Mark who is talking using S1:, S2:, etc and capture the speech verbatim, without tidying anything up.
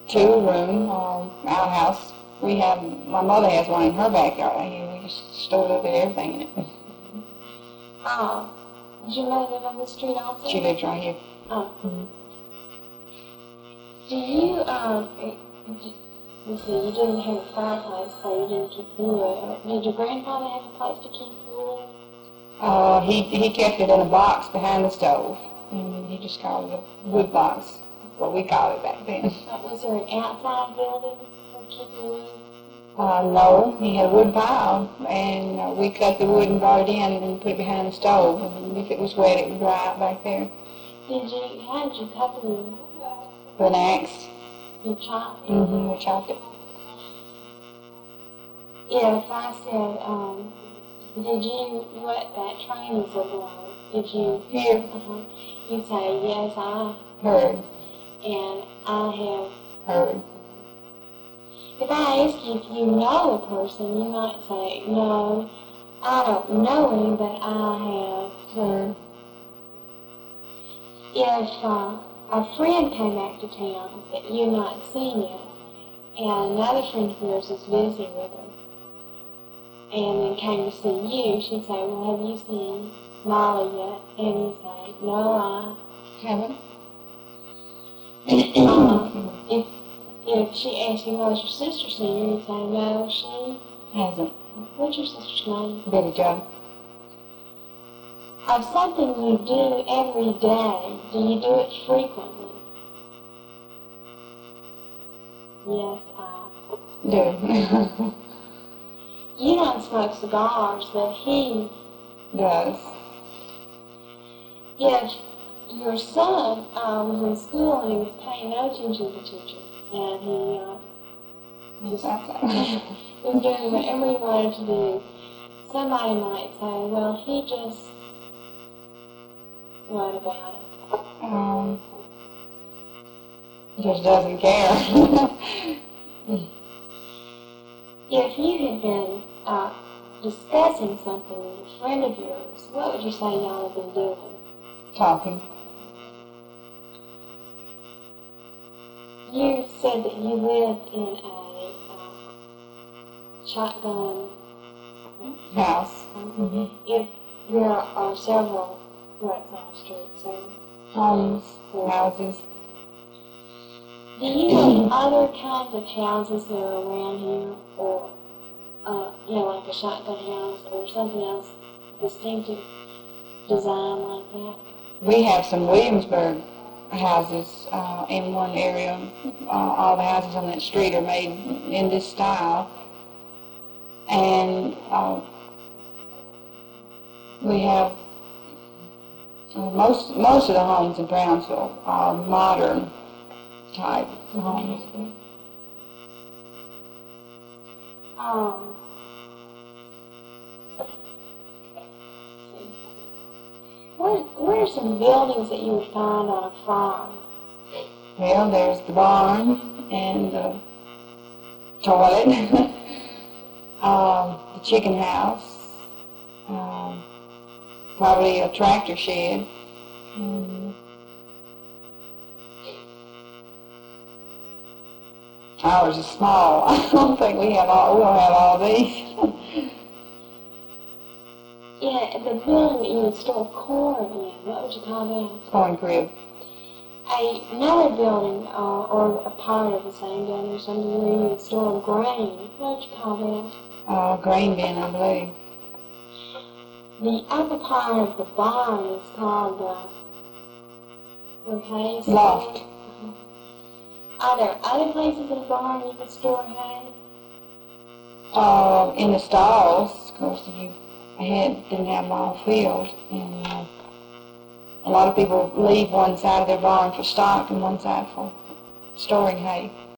S1: two-room um, outhouse. We have, my mother has one in her backyard. And we just stored up everything in it.
S2: Oh. Did your mother live on this street also?
S1: She lives right here.
S2: Oh.
S1: Mm-hmm.
S2: Do you, um, you see, you didn't have a fireplace, so you didn't keep wood. Did your grandfather have a place to keep wood?
S1: Uh, he, he kept it in a box behind the stove. And he just called it a wood box, what we called it back then.
S2: Was there an outside building for keeping wood?
S1: Uh, no, he had a wood pile, and uh, we cut the wood and brought it in and put it behind the stove. And if it was wet, it would dry out back there.
S2: Did you, how did you cut the wood?
S1: With an axe.
S2: You chopped it?
S1: Mm-hmm, we chopped it.
S2: Yeah, if I said, um, did you, what, that train is a blow, did you,
S1: Here.
S2: Uh-huh. You'd say, yes, I
S1: Heard.
S2: And I have
S1: Heard.
S2: If I ask you if you know a person, you might say, no, I don't know him, but I have
S1: Heard.
S2: If uh, a friend came back to town that you've not seen yet, and another friend of yours is visiting with her, and then came to see you, she'd say, well, have you seen Molly yet? And you say, no,
S1: Haven't.
S2: I uh, if If she asked you, well, has your sister seen her? You'd say, no, she
S1: Hasn't.
S2: What's your sister's name?
S1: Betty Jo.
S2: Of something you do every day, do you do it frequently? Yes, I
S1: Do.
S2: You don't smoke cigars, but he
S1: Does.
S2: If your son uh, was in school and he was paying no attention to the teacher, and he uh,
S1: Just outside.
S2: was doing whatever he wanted to do, somebody might say, well, he just, what about it?
S1: Um, just doesn't care.
S2: If you had been uh, discussing something with a friend of yours, what would you say y'all have been doing?
S1: Talking.
S2: You said that you lived in a uh, shotgun
S1: House.
S2: Mm-hmm. If there are several, what's on the street, so
S1: Homes. Houses.
S2: do you know other kinds of houses that are around here, or uh, you know, like a shotgun house or something else distinctive design like that?
S1: We have some Williamsburg houses uh, in one area. Uh, all the houses on that street are made in this style. And uh, we have uh, most most of the homes in Brownsville are modern type homes.
S2: Um, what, what are some buildings that you would find on a farm?
S1: Well, there's the barn and the toilet, um, the chicken house, um, probably a tractor shed. Um, ours is small. I don't think we have all. We'll have all these.
S2: Yeah, the building that you would store corn in, what would you call that?
S1: Corn crib.
S2: A, another building, uh, or a part of the same building or something where you would store grain, what would you call that?
S1: Uh, grain bin, I believe.
S2: The upper part of the barn is called the where hay is
S1: Loft.
S2: stored. Are there other places in the barn you could store hay?
S1: Uh, in the stalls, of course, you had, didn't have them all filled. And uh, a lot of people leave one side of their barn for stock and one side for storing hay.